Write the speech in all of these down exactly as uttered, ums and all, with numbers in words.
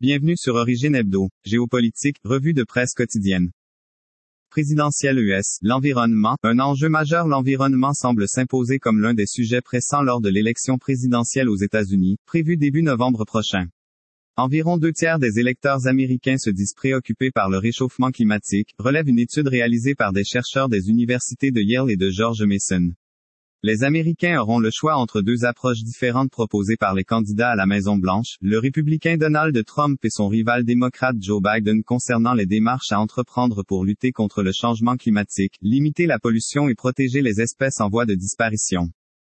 Bienvenue sur Origine Hebdo, géopolitique, revue de presse quotidienne. Présidentielle U S, l'environnement, un enjeu majeur. L'environnement semble s'imposer comme l'un des sujets pressants lors de l'élection présidentielle aux États-Unis, prévue début novembre prochain. Environ deux tiers des électeurs américains se disent préoccupés par le réchauffement climatique, relève une étude réalisée par des chercheurs des universités de Yale et de George Mason. Les Américains auront le choix entre deux approches différentes proposées par les candidats à la Maison-Blanche, le républicain Donald Trump et son rival démocrate Joe Biden concernant les démarches à entreprendre pour lutter contre le changement climatique, limiter la pollution et protéger les espèces en voie de disparition.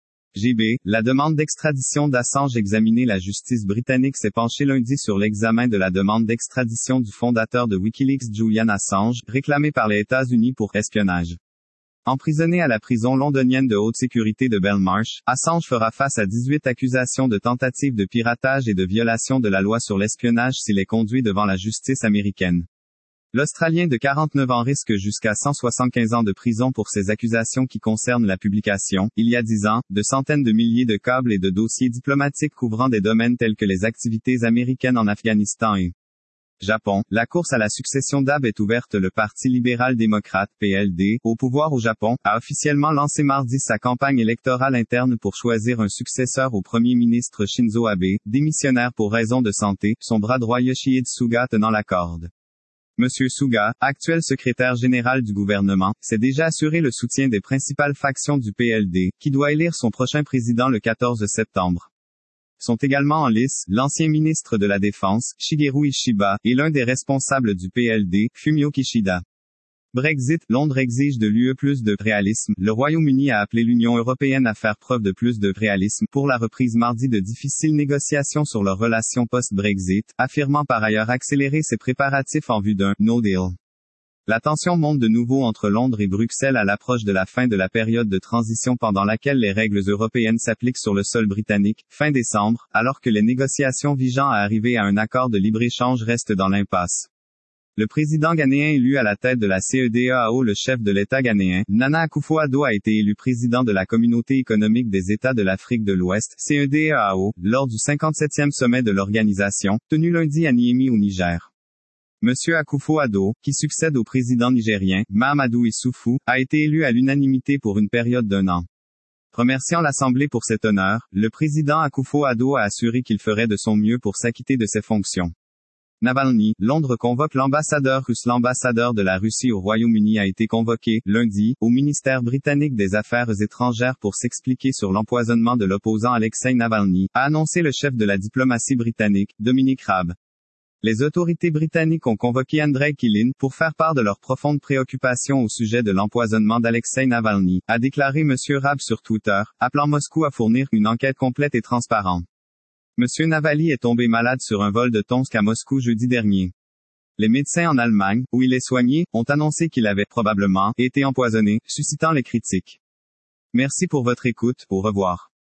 G B, la demande d'extradition d'Assange. Examinée. La justice britannique s'est penchée lundi sur l'examen de la demande d'extradition du fondateur de Wikileaks Julian Assange, réclamée par les États-Unis pour espionnage. Emprisonné à la prison londonienne de haute sécurité de Belmarsh, Assange fera face à dix-huit accusations de tentative de piratage et de violation de la loi sur l'espionnage s'il est conduit devant la justice américaine. L'Australien de quarante-neuf ans risque jusqu'à cent soixante-quinze ans de prison pour ces accusations qui concernent la publication, il y a dix ans, de centaines de milliers de câbles et de dossiers diplomatiques couvrant des domaines tels que les activités américaines en Afghanistan et Japon. La course à la succession d'Abe est ouverte. Le Parti libéral-démocrate, P L D, au pouvoir au Japon, a officiellement lancé mardi sa campagne électorale interne pour choisir un successeur au premier ministre Shinzo Abe, démissionnaire pour raison de santé, son bras droit Yoshihide Suga tenant la corde. Monsieur Suga, actuel secrétaire général du gouvernement, s'est déjà assuré le soutien des principales factions du P L D, qui doit élire son prochain président le quatorze septembre. Sont également en lice, l'ancien ministre de la Défense, Shigeru Ishiba, et l'un des responsables du P L D, Fumio Kishida. Brexit, Londres exige de l'U E plus de réalisme. Le Royaume-Uni a appelé l'Union européenne à faire preuve de plus de réalisme pour la reprise mardi de difficiles négociations sur leurs relations post-Brexit, affirmant par ailleurs accélérer ses préparatifs en vue d'un « no deal ». La tension monte de nouveau entre Londres et Bruxelles à l'approche de la fin de la période de transition pendant laquelle les règles européennes s'appliquent sur le sol britannique, fin décembre, alors que les négociations visant à arriver à un accord de libre-échange restent dans l'impasse. Le président ghanéen élu à la tête de la C E D E A O, le chef de l'État ghanéen, Nana Akufo-Addo, a été élu président de la Communauté économique des États de l'Afrique de l'Ouest, C E D E A O, lors du cinquante-septième sommet de l'organisation, tenu lundi à Niamey au Niger. Monsieur Akufo-Addo, qui succède au président nigérien, Mahamadou Issoufou, a été élu à l'unanimité pour une période d'un an. Remerciant l'Assemblée pour cet honneur, le président Akufo-Addo a assuré qu'il ferait de son mieux pour s'acquitter de ses fonctions. Navalny, Londres convoque l'ambassadeur russe. L'ambassadeur de la Russie au Royaume-Uni a été convoqué, lundi, au ministère britannique des Affaires étrangères pour s'expliquer sur l'empoisonnement de l'opposant Alexei Navalny, a annoncé le chef de la diplomatie britannique, Dominic Raab. Les autorités britanniques ont convoqué Andrei Kilin pour faire part de leur profonde préoccupation au sujet de l'empoisonnement d'Alexei Navalny, a déclaré Monsieur Raab sur Twitter, appelant Moscou à fournir une enquête complète et transparente. Monsieur Navalny est tombé malade sur un vol de Tomsk à Moscou jeudi dernier. Les médecins en Allemagne, où il est soigné, ont annoncé qu'il avait probablement été empoisonné, suscitant les critiques. Merci pour votre écoute, au revoir.